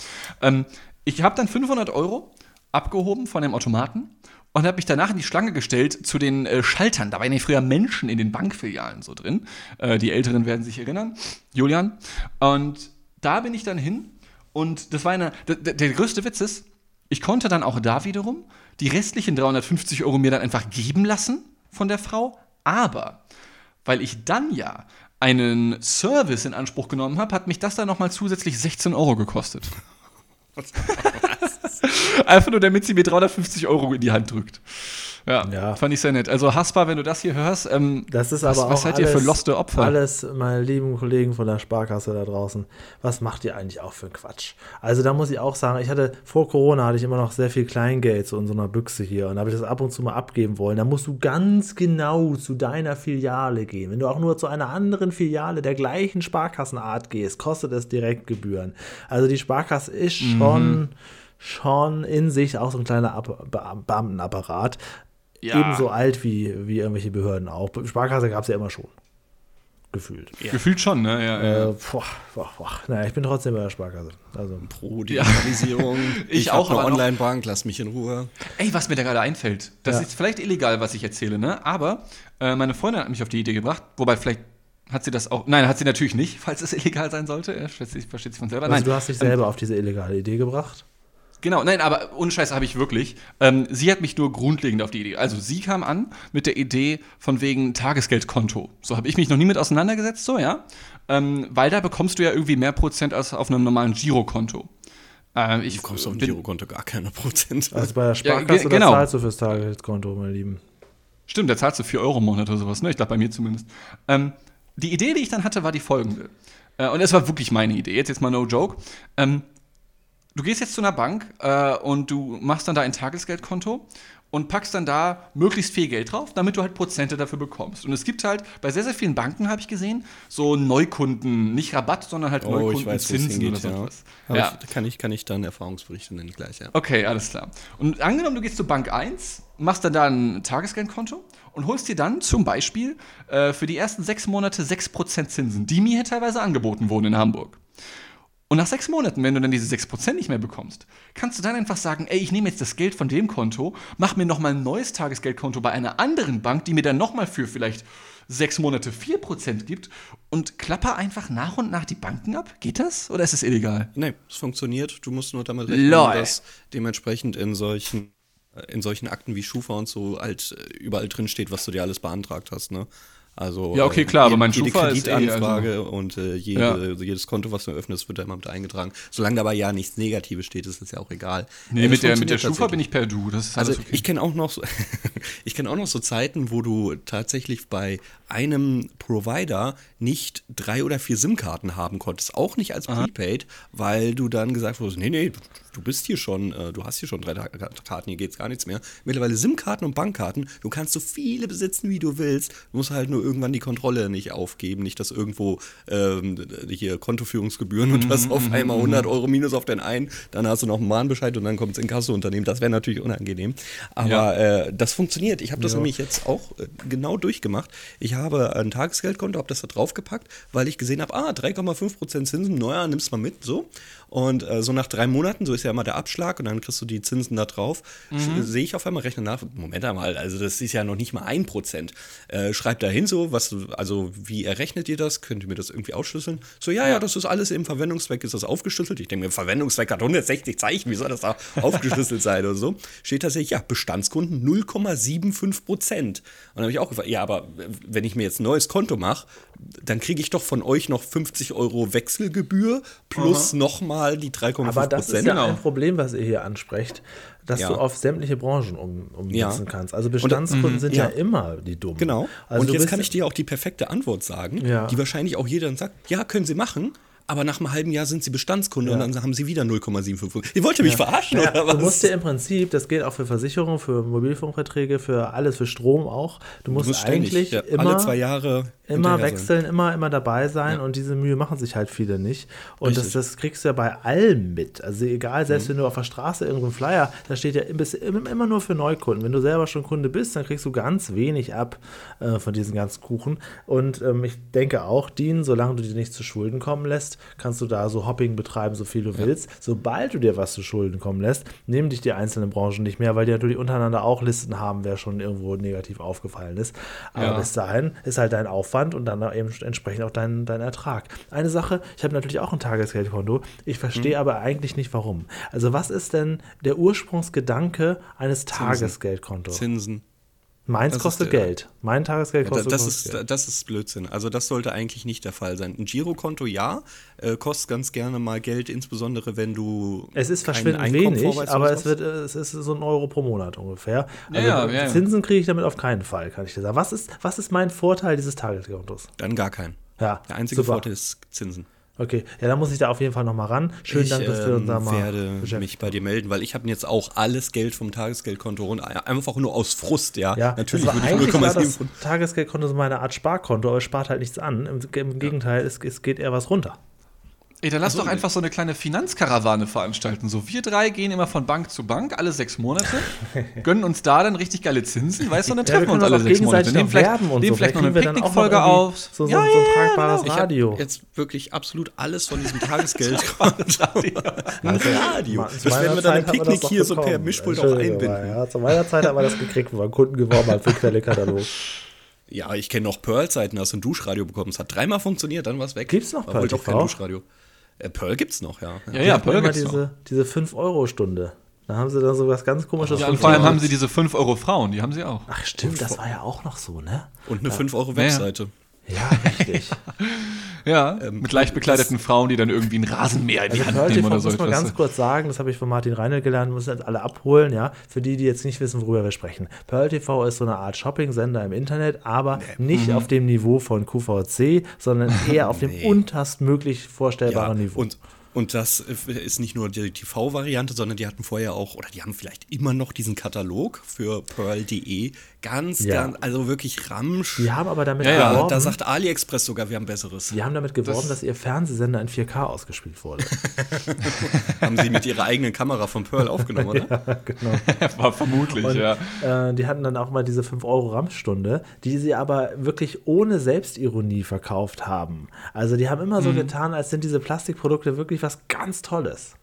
C: Ich habe dann 500 € abgehoben von dem Automaten und habe mich danach in die Schlange gestellt zu den Schaltern. Da waren ja früher Menschen in den Bankfilialen so drin. Die Älteren werden sich erinnern. Julian. Und da bin ich dann hin und das war der größte Witz ist, ich konnte dann auch da wiederum die restlichen 350 € mir dann einfach geben lassen von der Frau, aber weil ich dann ja einen Service in Anspruch genommen habe, hat mich das dann nochmal zusätzlich 16 € gekostet. Einfach nur, damit sie mir 350 € in die Hand drückt. Ja, fand ich sehr nett. Also Haspa, wenn du das hier hörst,
B: das ist aber
C: was
B: auch
C: seid ihr für loste Opfer?
B: Alles, meine lieben Kollegen von der Sparkasse da draußen, was macht ihr eigentlich auch für Quatsch? Also da muss ich auch sagen, vor Corona hatte ich immer noch sehr viel Kleingeld so in so einer Büchse hier und da habe ich das ab und zu mal abgeben wollen. Da musst du ganz genau zu deiner Filiale gehen. Wenn du auch nur zu einer anderen Filiale der gleichen Sparkassenart gehst, kostet es Direktgebühren. Also die Sparkasse ist schon in sich auch so ein kleiner Beamtenapparat.
C: Ja.
B: Ebenso alt wie irgendwelche Behörden auch. Sparkasse gab es ja immer schon. Gefühlt.
C: Ja. Gefühlt schon, ne? Ja.
B: Naja, ich bin trotzdem bei der Sparkasse. Also.
A: Pro Digitalisierung.
C: Ich auch,
A: habe
C: aber
A: eine Online-Bank, lass mich in Ruhe.
C: Ey, was mir da gerade einfällt, das ist vielleicht illegal, was ich erzähle, ne? Aber meine Freundin hat mich auf die Idee gebracht, wobei vielleicht hat sie das auch. Nein, hat sie natürlich nicht, falls es illegal sein sollte. Versteht sich von selber.
B: Also
C: Nein.
B: Du hast dich selber auf diese illegale Idee gebracht?
C: Genau, nein, aber ohne Scheiß habe ich wirklich. Sie hat mich nur grundlegend auf die Idee. Also sie kam an mit der Idee von wegen Tagesgeldkonto. So habe ich mich noch nie mit auseinandergesetzt, so, ja. Weil da bekommst du ja irgendwie mehr Prozent als auf einem normalen Girokonto.
A: Du bekommst auf dem Girokonto gar keine Prozent.
B: Also bei der Sparkasse,
C: genau.
B: Da zahlst du fürs Tagesgeldkonto, meine Lieben.
C: Stimmt, da zahlst du 4 € im Monat oder sowas, ne? Ich glaube, bei mir zumindest. Die Idee, die ich dann hatte, war die folgende. Und es war wirklich meine Idee, jetzt mal no joke. Du gehst jetzt zu einer Bank und du machst dann da ein Tagesgeldkonto und packst dann da möglichst viel Geld drauf, damit du halt Prozente dafür bekommst. Und es gibt halt bei sehr, sehr vielen Banken, habe ich gesehen, so Neukunden, nicht Rabatt, sondern halt Neukundenzinsen oder sowas.
A: Ja. Kann ich dann Erfahrungsberichte nennen gleich, ja.
C: Okay, alles klar. Und angenommen, du gehst zu Bank 1, machst dann da ein Tagesgeldkonto und holst dir dann zum Beispiel für die ersten 6 Monate 6% Zinsen, die mir teilweise angeboten wurden in Hamburg. Und nach 6 Monaten, wenn du dann diese 6% nicht mehr bekommst, kannst du dann einfach sagen, ey, ich nehme jetzt das Geld von dem Konto, mach mir nochmal ein neues Tagesgeldkonto bei einer anderen Bank, die mir dann nochmal für vielleicht 6 Monate 4% gibt und klapper einfach nach und nach die Banken ab? Geht das? Oder ist es illegal?
A: Nee, es funktioniert. Du musst nur damit rechnen, dass dementsprechend in solchen Akten wie Schufa und so halt überall drin steht, was du dir alles beantragt hast, ne? Also,
C: ja, okay, klar, aber mein
A: jede
C: Schufa ist
A: Kreditanfrage und jedes Konto, was du öffnest, wird da immer mit eingetragen. Solange dabei ja nichts Negatives steht, ist es ja auch egal.
C: Nee, mit der Schufa bin ich per Du. Das ist
A: also
C: okay.
A: Ich kenne auch noch so Zeiten, wo du tatsächlich bei einem Provider nicht 3 oder 4 SIM-Karten haben konntest. Auch nicht als Prepaid, weil du dann gesagt wurdest, nee, du bist hier schon, du hast hier schon 3 Karten, hier geht's gar nichts mehr. Mittlerweile SIM-Karten und Bankkarten, du kannst so viele besitzen, wie du willst. Du musst halt nur irgendwann die Kontrolle nicht aufgeben, nicht, dass irgendwo hier Kontoführungsgebühren und das auf einmal 100 € minus auf den einen, dann hast du noch einen Mahnbescheid und dann kommt es in Kassounternehmen. Das wäre natürlich unangenehm. Aber das funktioniert. Ich habe das nämlich jetzt auch genau durchgemacht. Ich habe ein Tagesgeldkonto, habe das da draufgepackt, weil ich gesehen habe, 3,5% Zinsen, naja, nimm's mal mit, so. Und so nach 3 Monaten, so ist ja immer der Abschlag und dann kriegst du die Zinsen da drauf, sehe ich auf einmal, rechne nach, Moment einmal, also das ist ja noch nicht mal 1%. Schreib da hin so, wie errechnet ihr das? Könnt ihr mir das irgendwie ausschlüsseln? So, ja, das ist alles im Verwendungszweck, ist das aufgeschlüsselt? Ich denke mir, Verwendungszweck hat 160 Zeichen, wie soll das da aufgeschlüsselt sein oder so? Steht tatsächlich, ja, Bestandskunden 0,75%. Und dann habe ich auch gefragt, ja, aber wenn ich mir jetzt ein neues Konto mache, dann kriege ich doch von euch noch 50 € Wechselgebühr plus nochmal die 3,5%.
B: Aber das ist ja ein Problem, was ihr hier ansprecht, dass du auf sämtliche Branchen umsetzen kannst. Also Bestandskunden sind ja immer die Dummen.
A: Genau.
B: Also
A: und jetzt kann ich dir auch die perfekte Antwort sagen, die wahrscheinlich auch jeder dann sagt, ja, können Sie machen, aber nach einem halben Jahr sind sie Bestandskunde und dann haben sie wieder 0,75. Ihr wollt mich verarschen, oder was?
B: Du musst dir im Prinzip, das gilt auch für Versicherungen, für Mobilfunkverträge, für alles, für Strom auch, du musst eigentlich immer
A: alle 2 Jahre
B: immer wechseln, immer dabei sein und diese Mühe machen sich halt viele nicht. Und das kriegst du ja bei allem mit. Also egal, selbst wenn du auf der Straße irgendwo einen Flyer, da steht ja immer nur für Neukunden. Wenn du selber schon Kunde bist, dann kriegst du ganz wenig ab von diesen ganzen Kuchen. Und ich denke auch, solange du dir nicht zu Schulden kommen lässt, kannst du da so Hopping betreiben, so viel du willst. Sobald du dir was zu Schulden kommen lässt, nehmen dich die einzelnen Branchen nicht mehr, weil die natürlich untereinander auch Listen haben, wer schon irgendwo negativ aufgefallen ist. Aber bis dahin ist halt dein Aufwand und dann eben entsprechend auch dein Ertrag. Eine Sache, ich habe natürlich auch ein Tagesgeldkonto, ich verstehe aber eigentlich nicht, warum. Also was ist denn der Ursprungsgedanke eines Tagesgeldkontos?
A: Zinsen.
B: Meins
A: Das
B: kostet
A: ist,
B: Geld. Mein Tagesgeld kostet
A: Das
B: Geld.
A: ist Blödsinn. Also das sollte eigentlich nicht der Fall sein. Ein Girokonto, ja, kostet ganz gerne mal Geld, insbesondere wenn du
B: Es ist
A: keinen
B: verschwindend
A: Einkommen
B: wenig,
A: vorweist
B: aber
A: oder
B: es
A: sowas.
B: ist so €1 pro Monat ungefähr. Also
C: Ja.
B: Zinsen kriege ich damit auf keinen Fall, kann ich dir sagen. Was ist mein Vorteil dieses Tagesgeldkontos?
A: Dann gar keinen.
B: Ja,
A: Der einzige
B: super.
A: Vorteil ist Zinsen.
B: Okay, ja, dann muss ich da auf jeden Fall nochmal ran. Schönen Dank, dass wir uns da mal
A: werde
B: beschäftigen.
A: mich bei dir melden, weil ich habe jetzt auch alles Geld vom Tagesgeldkonto runter, einfach nur aus Frust, ja.
B: Ja,
A: Natürlich
B: das war
A: würde ich
B: eigentlich war
A: 0,7
B: das Tagesgeldkonto so meine Art Sparkonto, aber es spart halt nichts an. Im Gegenteil, es geht eher was runter.
C: Ey, dann lass doch einfach so eine kleine Finanzkarawane veranstalten. So, wir 3 gehen immer von Bank zu Bank, alle 6 Monate, gönnen uns da dann richtig geile Zinsen, weißt du, und dann treffen wir uns alle 6 Monate. Nehmen vielleicht noch eine Picknickfolge auf.
B: So ein tragbares
A: Ich habe
B: Radio.
A: jetzt wirklich absolut alles von diesem Tagesgeldkonto. Ein Radio.
B: Zu
A: Das
B: meiner
A: werden wir dann im
B: Zeit haben wir das
A: Picknick
B: doch
A: hier so per
B: bekommen.
A: Mischpult auch
B: Entschuldigung,
A: einbinden.
B: Ja, zu meiner Zeit haben wir das gekriegt, wo wir einen Kunden geworben haben für Quelle-Katalog.
A: Ja, ich kenne noch Pearl-Zeiten, hast du ein Duschradio bekommen. Es hat 3-mal funktioniert, dann war es weg.
B: Gibt's noch
A: Pearl? Wollte auch kein
B: TV?
A: Duschradio. Pearl gibt's noch, ja.
C: Ja,
B: Pearl
C: Pearl gibt's noch.
B: diese 5-Euro-Stunde. Da haben sie dann so was ganz Komisches.
C: Ja, und vor allem haben sie diese 5 Euro Frauen, die haben sie auch.
B: Ach stimmt, das war ja auch noch so, ne?
A: Und eine 5-Euro-Webseite.
B: Ja, richtig.
C: Ja, mit leicht bekleideten Frauen, die dann irgendwie ein Rasenmäher in die
B: Also
C: Hand
B: Pearl
C: nehmen
B: TV
C: oder so
B: muss man
C: etwas.
B: ganz kurz sagen, das habe ich von Martin Reinl gelernt, müssen jetzt alle abholen, ja. Für die jetzt nicht wissen, worüber wir sprechen. Pearl TV ist so eine Art Shopping-Sender im Internet, aber nicht auf dem Niveau von QVC, sondern eher auf dem unterstmöglich vorstellbaren Niveau.
A: Und das ist nicht nur die TV-Variante, sondern die hatten vorher auch, oder die haben vielleicht immer noch diesen Katalog für Pearl.de. Ganz, also wirklich Ramsch.
B: Die haben aber damit
A: Ja,
B: geworben,
A: da sagt AliExpress sogar, wir haben Besseres.
B: die haben damit geworben, dass ihr Fernsehsender in 4K ausgespielt wurde.
A: Haben sie mit ihrer eigenen Kamera von Pearl aufgenommen, oder?
B: Ja, genau.
C: War vermutlich,
B: Und,
C: ja.
B: die hatten dann auch mal diese 5-Euro-Ramschstunde, die sie aber wirklich ohne Selbstironie verkauft haben. Also die haben immer so getan, als sind diese Plastikprodukte wirklich was ganz Tolles.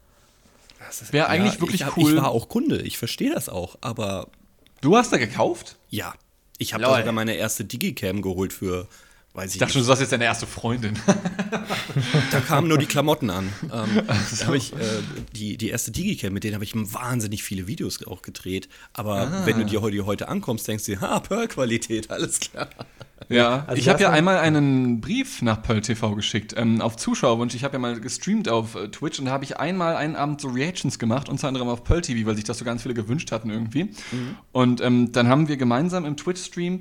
C: Wäre eigentlich wirklich cool.
A: Ich war auch Kunde, ich verstehe das auch, aber
C: Du hast da gekauft?
A: ja, ich habe
C: Lol.
A: sogar meine erste Digicam geholt für, weiß
C: Ich
A: ich
C: dachte schon,
A: nicht,
C: du sagst jetzt deine erste Freundin.
A: da kamen nur die Klamotten an. Da habe ich die erste Digicam, mit denen habe ich wahnsinnig viele Videos auch gedreht, aber wenn du dir heute ankommst, denkst du dir, Pearl-Qualität, alles klar.
C: Ja,
B: Also
C: ich habe ja
B: das-
C: einmal einen Brief nach Pearl TV geschickt, auf Zuschauerwunsch. Ich habe ja mal gestreamt auf Twitch und da habe ich einmal einen Abend so Reactions gemacht, unter anderem auf Pearl TV, weil sich das so ganz viele gewünscht hatten irgendwie. Und dann haben wir gemeinsam im Twitch-Stream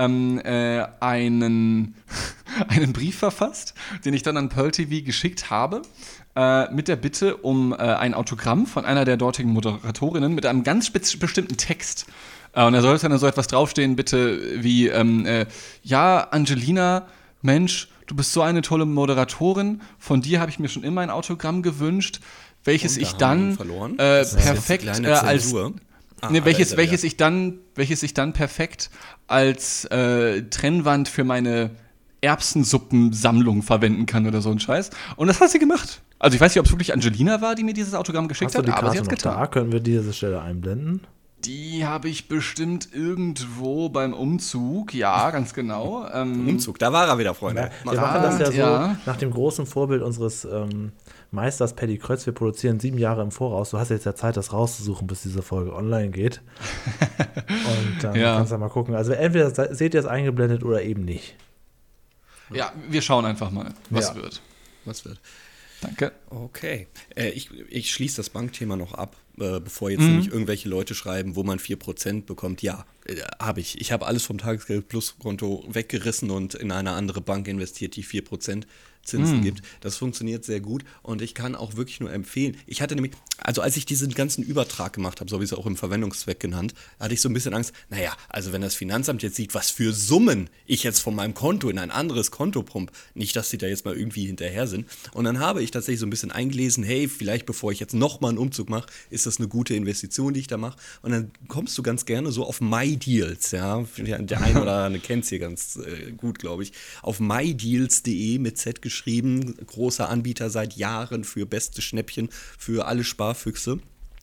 C: einen Brief verfasst, den ich dann an Pearl TV geschickt habe, mit der Bitte um ein Autogramm von einer der dortigen Moderatorinnen mit einem ganz bestimmten Text. Und da sollte dann so etwas draufstehen, bitte, wie, ja, Angelina, Mensch, du bist so eine tolle Moderatorin, von dir habe ich mir schon immer ein Autogramm gewünscht, welches
A: Und
C: ich
A: da haben wir ihn
C: dann
A: verloren. Das ist jetzt
C: perfekt
A: die kleine
C: als
A: Zensur.
C: nee,
A: da ist er wieder.
C: welches ich dann perfekt als Trennwand für meine Erbsensuppensammlung verwenden kann oder so ein Scheiß. Und das hat sie gemacht. Also ich weiß nicht, ob es wirklich Angelina war, die mir dieses Autogramm geschickt
B: Hast du
C: hat,
B: die
C: aber sie
B: Karte
C: hat es
B: noch
C: getan.
B: da? Können wir diese Stelle einblenden?
C: Die habe ich bestimmt irgendwo beim Umzug. Ja, ganz genau.
A: Umzug, da war er wieder, Freunde.
B: Wir machen das ja so
C: ja.
B: nach dem großen Vorbild unseres Meisters Paddy Krötz. Wir produzieren 7 Jahre im Voraus. Du hast jetzt ja Zeit, das rauszusuchen, bis diese Folge online geht. Und dann
C: Ja.
B: kannst du mal gucken. Also entweder seht ihr es eingeblendet oder eben nicht.
C: Ja, wir schauen einfach mal, was
B: Ja.
C: wird.
A: Was wird?
C: Danke.
A: Okay. Ich schließe das Bankthema noch ab, bevor jetzt nämlich irgendwelche Leute schreiben, wo man 4% bekommt. Ja, habe ich. Ich habe alles vom Tagesgeld Plus Konto weggerissen und in eine andere Bank investiert, die 4% Zinsen gibt. Das funktioniert sehr gut und ich kann auch wirklich nur empfehlen. Ich hatte nämlich, also als ich diesen ganzen Übertrag gemacht habe, so wie es auch im Verwendungszweck genannt, hatte ich so ein bisschen Angst, naja, also wenn das Finanzamt jetzt sieht, was für Summen ich jetzt von meinem Konto in ein anderes Konto pumpe, nicht, dass sie da jetzt mal irgendwie hinterher sind. Und dann habe ich tatsächlich so ein bisschen eingelesen, hey, vielleicht bevor ich jetzt nochmal einen Umzug mache, ist das eine gute Investition, die ich da mache. Und dann kommst du ganz gerne so auf MyDeals, ja, der eine oder andere kennt es hier ganz gut, glaube ich, auf mydeals.de mit Z geschrieben, großer Anbieter seit Jahren für beste Schnäppchen, für alle Sparfüchse.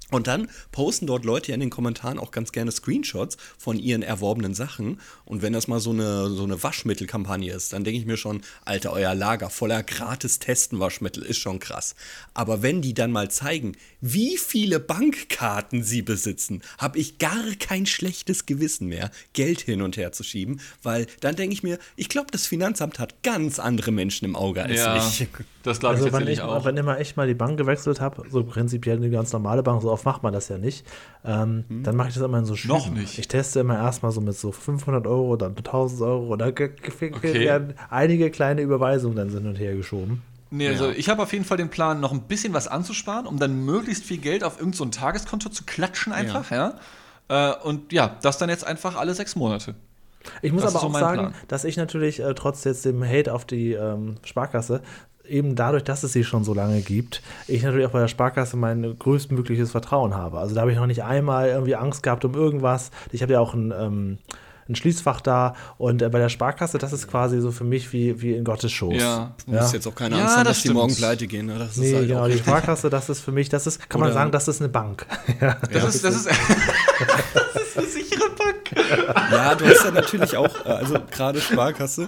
A: Und dann posten dort Leute ja in den Kommentaren auch ganz gerne Screenshots von ihren erworbenen Sachen. Und wenn das mal so eine Waschmittelkampagne ist, dann denke ich mir schon, Alter, euer Lager voller gratis Testen-Waschmittel ist schon krass. Aber wenn die dann mal zeigen, wie viele Bankkarten sie besitzen, habe ich gar kein schlechtes Gewissen mehr, Geld hin und her zu schieben. Weil dann denke ich mir, ich glaube, das Finanzamt hat ganz andere Menschen im Auge als ich.
C: Das glaube ich tatsächlich auch.
B: Wenn ich mal echt mal die Bank gewechselt habe, so prinzipiell eine ganz normale Bank, so oft macht man das ja nicht, dann mache ich das immer in so Schüben.
C: Noch nicht.
B: Ich teste immer erstmal so mit so 500 Euro, dann 1000 Euro, da werden einige kleine Überweisungen dann hin und her geschoben.
C: Nee, also ich habe auf jeden Fall den Plan, noch ein bisschen was anzusparen, um dann möglichst viel Geld auf irgend so ein Tageskonto zu klatschen einfach, und ja, das dann jetzt einfach alle 6 Monate.
B: Ich muss
C: Das
B: aber
C: ist so
B: auch
C: mein
B: sagen,
C: Plan.
B: dass ich natürlich trotz jetzt dem Hate auf die Sparkasse, eben dadurch, dass es sie schon so lange gibt, ich natürlich auch bei der Sparkasse mein größtmögliches Vertrauen habe. Also da habe ich noch nicht einmal irgendwie Angst gehabt um irgendwas. Ich habe ja auch ein Schließfach da und bei der Sparkasse, das ist quasi so für mich wie in Gottes Schoß.
C: Ja.
A: Du musst jetzt auch keine
C: Ja,
A: Angst haben,
C: das
A: dass die
C: stimmt.
A: morgen pleite gehen. Ne? Das ist
B: Nee,
A: halt
B: genau,
A: auch
B: die
A: richtig.
B: Sparkasse, das ist für mich, kann man
A: Oder-
B: sagen, das ist eine Bank.
C: Das ist das ist eine sichere Bank.
A: Ja, du hast ja natürlich auch, also gerade Sparkasse.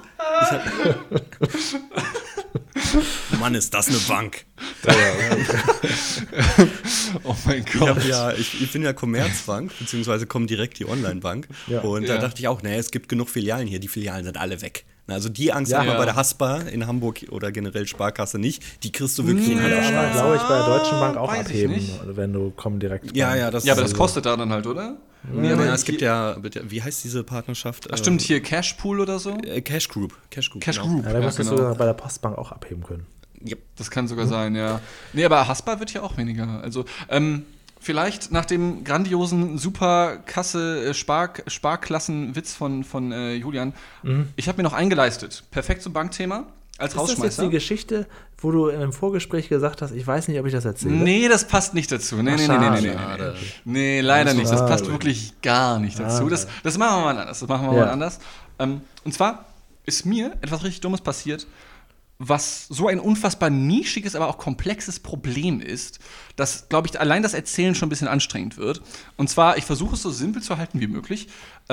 A: Mann, ist das eine Bank.
C: Oh mein
A: Ich,
C: Gott.
A: ich bin ja Commerzbank, beziehungsweise Comdirect, die Online-Bank.
B: Ja.
A: Und da
C: Ja.
A: dachte ich auch, es gibt genug Filialen hier. Die Filialen sind alle weg. Also die Angst
B: Ja.
A: hat man
C: Ja.
A: bei der Haspa in Hamburg oder generell Sparkasse nicht. Die kriegst du wirklich in
B: Ja,
A: jeder
B: aber
A: Straße.
B: glaube ich bei der Deutschen Bank auch
C: Weiß ich
B: abheben,
C: nicht.
B: wenn du direkt.
A: Ja, das
C: Ja, aber das
A: ist
C: kostet da dann halt, oder?
A: Nee, aber es gibt ja, wie heißt diese Partnerschaft?
C: Ach, stimmt, hier Cashpool oder so?
A: Cash Group.
C: Cash
A: genau.
C: Group.
B: Ja, da musstest
C: genau.
B: du bei der Postbank auch abheben können.
A: Yep.
C: Das kann sogar sein, ja. Nee, aber Haspa wird ja auch weniger. Also, vielleicht nach dem grandiosen Superkasse Sparklassenwitz von Julian, ich habe mir noch eingeleistet. Perfekt zum Bankthema als
B: Ist das jetzt
C: Rausschmeißer.
B: die Geschichte, wo du im Vorgespräch gesagt hast, ich weiß nicht, ob ich das erzähle?
C: Nee, das passt nicht dazu. Nee,
A: Schade.
C: Nee, leider nicht. Das
B: Schade.
C: passt wirklich gar nicht dazu. Das machen wir mal anders. Das machen wir mal anders. Und zwar ist mir etwas richtig Dummes passiert, was so ein unfassbar nischiges, aber auch komplexes Problem ist, dass, glaube ich, allein das Erzählen schon ein bisschen anstrengend wird. Und zwar, ich versuche es so simpel zu halten wie möglich.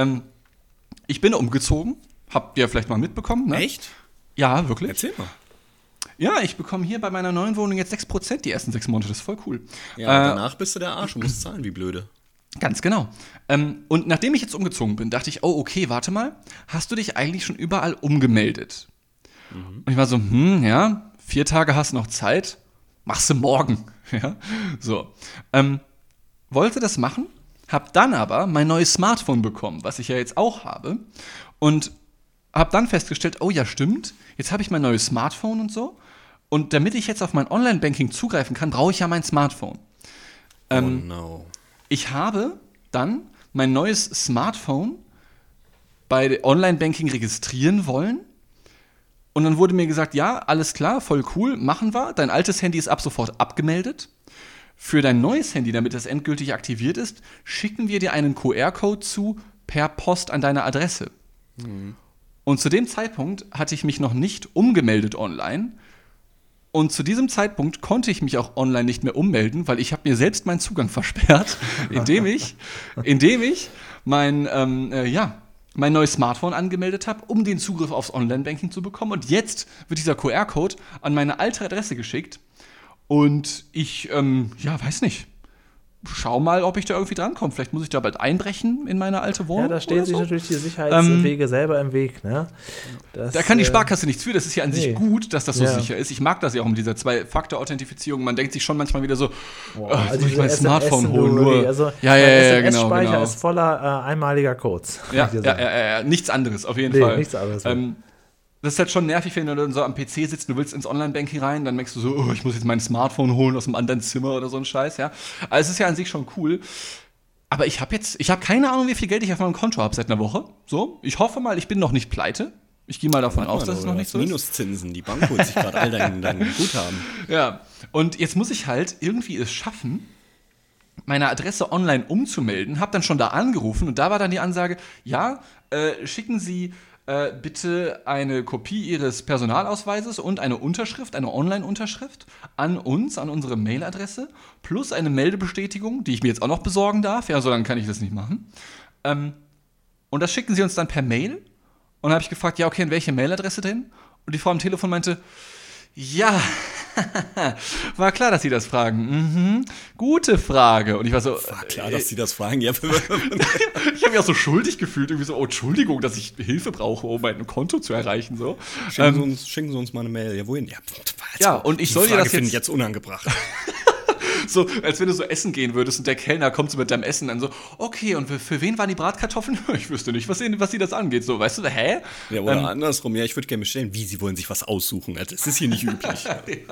C: Ich bin umgezogen, habt ihr vielleicht mal mitbekommen, ne?
A: Echt?
C: Ja, wirklich.
A: Erzähl mal.
C: Ja, ich bekomme hier bei meiner neuen Wohnung jetzt 6% die ersten 6 Monate. Das ist voll cool.
A: Ja, danach bist du der Arsch und musst zahlen, wie blöde.
C: Ganz genau. Und nachdem ich jetzt umgezogen bin, dachte ich, oh, okay, warte mal, hast du dich eigentlich schon überall umgemeldet? Und ich war so, 4 Tage hast du noch Zeit, machst du morgen. Ja, so. Wollte das machen, hab dann aber mein neues Smartphone bekommen, was ich ja jetzt auch habe. Und hab dann festgestellt, oh ja, stimmt, jetzt habe ich mein neues Smartphone und so. Und damit ich jetzt auf mein Online-Banking zugreifen kann, brauche ich ja mein Smartphone.
A: Oh no.
C: Ich habe dann mein neues Smartphone bei Online-Banking registrieren wollen. Und dann wurde mir gesagt, ja, alles klar, voll cool, machen wir. Dein altes Handy ist ab sofort abgemeldet. Für dein neues Handy, damit das endgültig aktiviert ist, schicken wir dir einen QR-Code zu per Post an deine Adresse. Und zu dem Zeitpunkt hatte ich mich noch nicht umgemeldet online. Und zu diesem Zeitpunkt konnte ich mich auch online nicht mehr ummelden, weil ich habe mir selbst meinen Zugang versperrt, indem ich mein neues Smartphone angemeldet habe, um den Zugriff aufs Online-Banking zu bekommen. Und jetzt wird dieser QR-Code an meine alte Adresse geschickt. Und ich, weiß nicht. Schau mal, ob ich da irgendwie drankomme. Vielleicht muss ich da bald einbrechen in meine alte Wohnung.
B: Ja, da stehen
C: oder
B: sich
C: so.
B: natürlich die Sicherheitswege selber im Weg. Ne?
C: Da kann die Sparkasse nichts für. Das ist ja an sich
B: nee.
C: gut, dass das so
B: Ja.
C: sicher ist. Ich mag das ja auch mit dieser 2-Faktor-Authentifizierung. Man denkt sich schon manchmal wieder so,
B: Also
C: muss ich mein
B: diese
C: Smartphone
B: SMS
C: holen. Nur.
B: Also
C: Ja,
B: mein
C: genau,
B: SMS-Speicher
C: genau.
B: ist voller einmaliger Codes.
C: Ja,
B: kann ich dir sagen.
C: ja, nichts anderes, auf jeden
B: Nee,
C: Fall.
B: nichts anderes.
C: Das ist halt schon nervig, wenn du dann so am PC sitzt, du willst ins Online-Banking rein, dann merkst du so, oh, ich muss jetzt mein Smartphone holen aus einem anderen Zimmer oder so ein Scheiß, ja. Also es ist ja an sich schon cool. Aber ich habe keine Ahnung, wie viel Geld ich auf meinem Konto habe seit einer Woche. So, ich hoffe mal, ich bin noch nicht pleite. Ich gehe mal davon aus, dass es noch nicht so ist.
A: Minuszinsen, die Bank holt sich gerade all dein Guthaben.
C: Ja, und jetzt muss ich halt irgendwie es schaffen, meine Adresse online umzumelden. Hab dann schon da angerufen und da war dann die Ansage, ja, schicken Sie bitte eine Kopie Ihres Personalausweises und eine Unterschrift, eine Online-Unterschrift an uns, an unsere Mailadresse, plus eine Meldebestätigung, die ich mir jetzt auch noch besorgen darf. Ja, so lange kann ich das nicht machen. Und das schicken Sie uns dann per Mail. Und dann habe ich gefragt, ja, okay, in welche Mailadresse denn? Und die Frau am Telefon meinte, ja, war klar, dass Sie das fragen. Gute Frage. Und ich war so,
A: War klar, dass Sie das fragen. Ja,
C: ich habe mich auch so schuldig gefühlt, irgendwie so, oh, Entschuldigung, dass ich Hilfe brauche, um mein Konto zu erreichen. So.
A: schicken Sie uns mal eine Mail. Ja, wohin?
C: Ja, und ich soll dir das
A: finde ich jetzt unangebracht.
C: So, als wenn du so essen gehen würdest und der Kellner kommt so mit deinem Essen dann so, okay, und für wen waren die Bratkartoffeln? Ich wüsste nicht, was sie das angeht. So, weißt du, hä?
A: Ja, oder andersrum. Ja, ich würde gerne bestellen. Wie, Sie wollen sich was aussuchen? Das ist hier nicht üblich.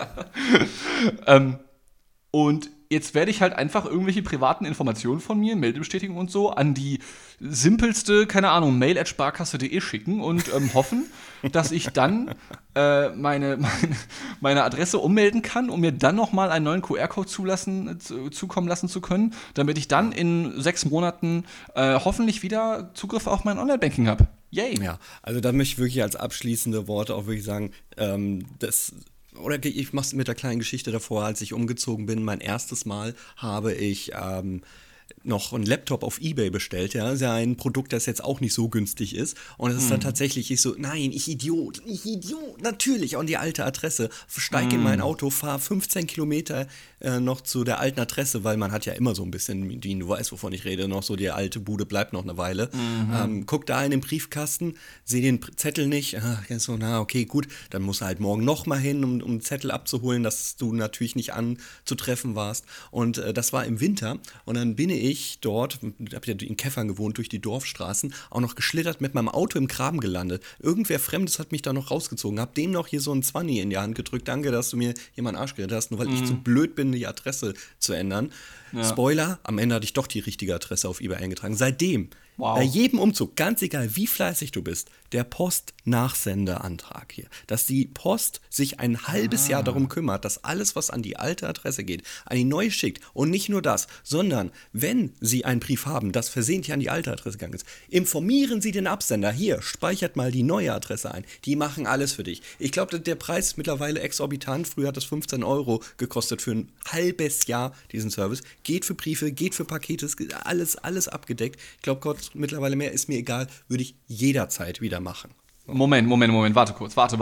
C: Und jetzt werde ich halt einfach irgendwelche privaten Informationen von mir, Meldebestätigung und so, an die simpelste, keine Ahnung, mail@sparkasse.de schicken und hoffen, dass ich dann meine Adresse ummelden kann, um mir dann nochmal einen neuen QR-Code zukommen lassen zu können, damit ich dann in 6 Monaten hoffentlich wieder Zugriff auf mein Online-Banking habe. Yay!
A: Ja, also da möchte ich wirklich als abschließende Worte auch wirklich sagen, oder ich mache es mit der kleinen Geschichte davor, als ich umgezogen bin, mein erstes Mal habe ich noch einen Laptop auf eBay bestellt, ja, das ist ja ein Produkt, das jetzt auch nicht so günstig ist, und es ist dann tatsächlich, ich so, nein, ich Idiot, natürlich, an die alte Adresse, steige in mein Auto, fahre 15 Kilometer noch zu der alten Adresse, weil man hat ja immer so ein bisschen, du weißt, wovon ich rede, noch so, die alte Bude bleibt noch eine Weile, guck da in den Briefkasten, sehe den Zettel nicht, so, na, okay, gut, dann musst du halt morgen noch mal hin, um einen Zettel abzuholen, dass du natürlich nicht anzutreffen warst, und das war im Winter, und dann bin ich dort, habe ja in Käffern gewohnt, durch die Dorfstraßen, auch noch geschlittert, mit meinem Auto im Graben gelandet. Irgendwer Fremdes hat mich da noch rausgezogen, hab dem noch hier so ein 20 in die Hand gedrückt. Danke, dass du mir hier meinen Arsch gerettet hast, nur weil ich zu blöd bin, die Adresse zu ändern. Ja. Spoiler, am Ende hatte ich doch die richtige Adresse auf eBay eingetragen. Seitdem, bei jedem Umzug, ganz egal, wie fleißig du bist, der Post-Nachsendeantrag hier, dass die Post sich ein halbes Jahr darum kümmert, dass alles, was an die alte Adresse geht, an die neue schickt. Und nicht nur das, sondern wenn Sie einen Brief haben, das versehentlich an die alte Adresse gegangen ist, informieren Sie den Absender. Hier, speichert mal die neue Adresse ein. Die machen alles für dich. Ich glaube, der Preis ist mittlerweile exorbitant. Früher hat das 15 € gekostet für ein halbes Jahr, diesen Service. Geht für Briefe, geht für Pakete, alles abgedeckt. Ich glaube, Gott, mittlerweile mehr ist mir egal, würde ich jederzeit wieder machen. So.
C: Moment, warte kurz. Warte.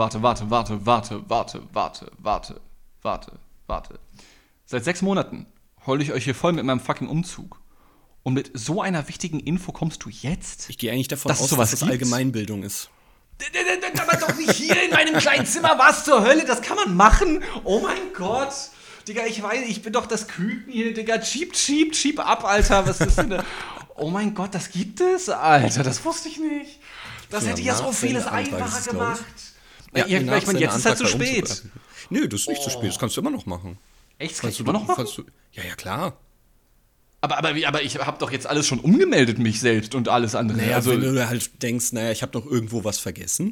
C: Seit 6 Monaten heule ich euch hier voll mit meinem fucking Umzug. Und mit so einer wichtigen Info kommst du jetzt?
A: Ich gehe eigentlich davon aus, dass das Allgemeinbildung ist.
C: Aber doch nicht hier in meinem kleinen Zimmer. Was zur Hölle? Das kann man machen? Oh mein Gott. Digga, ich weiß, ich bin doch das Küken hier, Digga. Cheap ab, Alter. Was ist denn da? Oh mein Gott, das gibt es, Alter. Das wusste ich nicht. Das hätte ja so vieles einfacher gemacht.
A: Ja,
C: ich meine, jetzt ist halt zu spät.
A: Nö, das ist nicht zu spät. Das kannst du immer noch machen.
C: Echt? Das kannst du immer noch machen?
A: Ja, klar.
C: Aber ich habe doch jetzt alles schon umgemeldet, mich selbst und alles andere.
A: Naja, also, wenn du halt denkst, ich habe doch irgendwo was vergessen.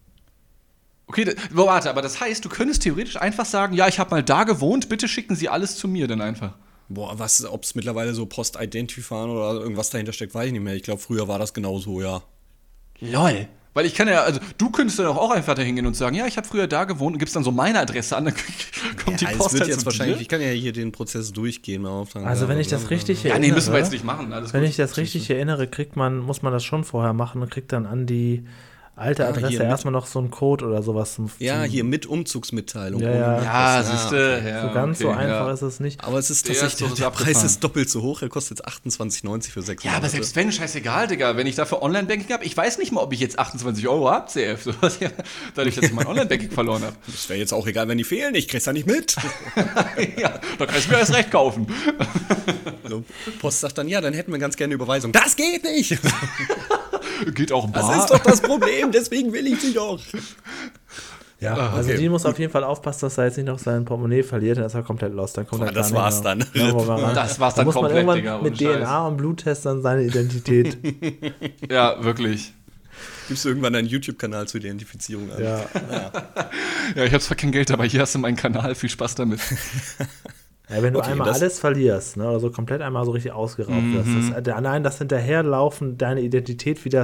C: Okay, warte, aber das heißt, du könntest theoretisch einfach sagen, ja, ich habe mal da gewohnt, bitte schicken Sie alles zu mir dann einfach.
A: Boah, ob es mittlerweile so Post-Ident-Verfahren oder irgendwas dahinter steckt, weiß ich nicht mehr. Ich glaube, früher war das genauso, ja.
C: Lol. Weil ich kann ja, also du könntest dann auch einfach da hingehen und sagen, ja, ich habe früher da gewohnt und gibst dann so meine Adresse an, dann kommt die Post
A: wird jetzt wahrscheinlich, ich kann ja hier den Prozess durchgehen.
B: Also wenn ich das richtig erinnere,
C: nee, müssen wir jetzt nicht machen.
B: Wenn ich das richtig erinnere, muss man das schon vorher machen und kriegt dann an die alte Adresse erstmal noch so einen Code oder sowas.
A: Hier mit Umzugsmitteilung.
C: Ja, siehste.
B: Ja, so ganz so einfach ist es nicht.
A: Aber es ist tatsächlich, der Preis ist doppelt so hoch. Er kostet jetzt 28,90 für 6 Monate.
C: Ja, aber selbst wenn, scheißegal, Digga. Wenn ich dafür Online-Banking habe, ich weiß nicht mal, ob ich jetzt 28 € habe, CF. Dadurch, dass ich mein Online-Banking verloren habe.
A: Das wäre jetzt auch egal, wenn die fehlen. Ich krieg's da nicht mit.
C: Ja, da kannst du mir erst recht kaufen.
A: So, Post sagt dann, ja, dann hätten wir ganz gerne eine Überweisung. Das geht nicht!
C: Geht auch bar.
A: Das ist doch das Problem, deswegen will ich sie doch.
B: Ja, also die muss auf jeden Fall aufpassen, dass er jetzt nicht noch sein Portemonnaie verliert, dann ist er komplett lost. Dann kommt
A: das war's dann.
C: Das war's dann
B: muss
C: komplett,
B: man
C: Digga.
B: Mit DNA und Bluttest dann seine Identität.
C: Ja, wirklich.
A: Gibst du irgendwann einen YouTube-Kanal zur Identifizierung an?
B: Ja.
C: Ja, ich hab zwar kein Geld, aber hier hast du meinen Kanal. Viel Spaß damit.
B: Ja, wenn du einmal alles verlierst, oder so komplett einmal so richtig ausgeraubt wirst, das Hinterherlaufen, deine Identität wieder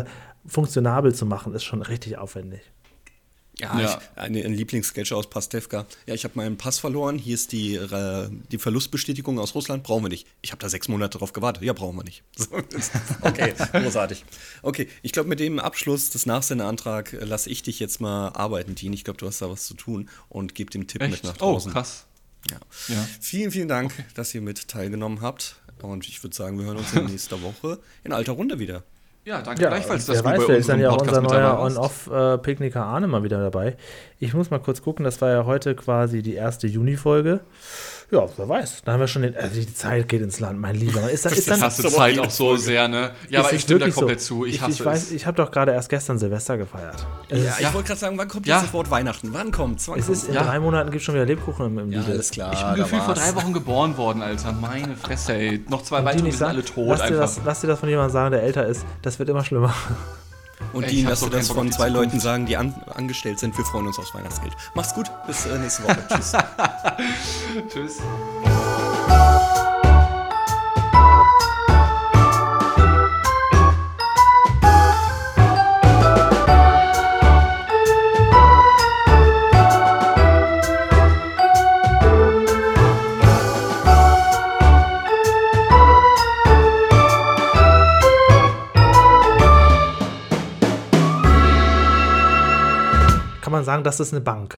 B: funktionabel zu machen, ist schon richtig aufwendig.
A: Ja. Ein Lieblingssketch aus Pastewka. Ja, ich habe meinen Pass verloren. Hier ist die Verlustbestätigung aus Russland. Brauchen wir nicht. Ich habe da 6 Monate drauf gewartet. Ja, brauchen wir nicht. Okay, großartig. Okay, ich glaube, mit dem Abschluss des Nachsendeantrags lasse ich dich jetzt mal arbeiten, Dean. Ich glaube, du hast da was zu tun und gebe den Tipp mit nach draußen.
C: Oh, krass.
A: Ja. Vielen, vielen Dank, dass ihr mit teilgenommen habt. Und ich würde sagen, wir hören uns in nächster Woche in alter Runde wieder.
C: Ja, danke gleichfalls, dass
B: du
C: bei
B: vielleicht ist dann ja auch unser neuer
C: On-Off
B: On-Off-Picknicker Arne mal wieder dabei. Ich muss mal kurz gucken, das war ja heute quasi die erste Juni-Folge. Ja, wer weiß. Da haben wir schon die Zeit geht ins Land, mein Lieber.
C: Ich hasse Zeit auch so sehr, ne? Ja, aber ich stimme da komplett zu. Ich hasse es.
B: Ich habe doch gerade erst gestern Silvester gefeiert.
A: Ich wollte gerade sagen, wann kommt jetzt das Wort Weihnachten? Wann kommt's?
B: In 3 Monaten gibt es schon wieder Lebkuchen im Lidl.
A: Alles klar.
C: Ich bin gefühlt vor 3 Wochen geboren worden, Alter. Meine Fresse, ey. Noch 2 weitere, wir sind alle tot
B: lass dir das von jemandem sagen, der älter ist. Das wird immer schlimmer.
A: Und Dean, lass du das von 2 Leuten sagen, die angestellt sind. Wir freuen uns aufs Weihnachtsgeld. Mach's gut, bis nächste Woche. Tschüss.
C: Tschüss.
B: Kann man sagen, das ist eine Bank.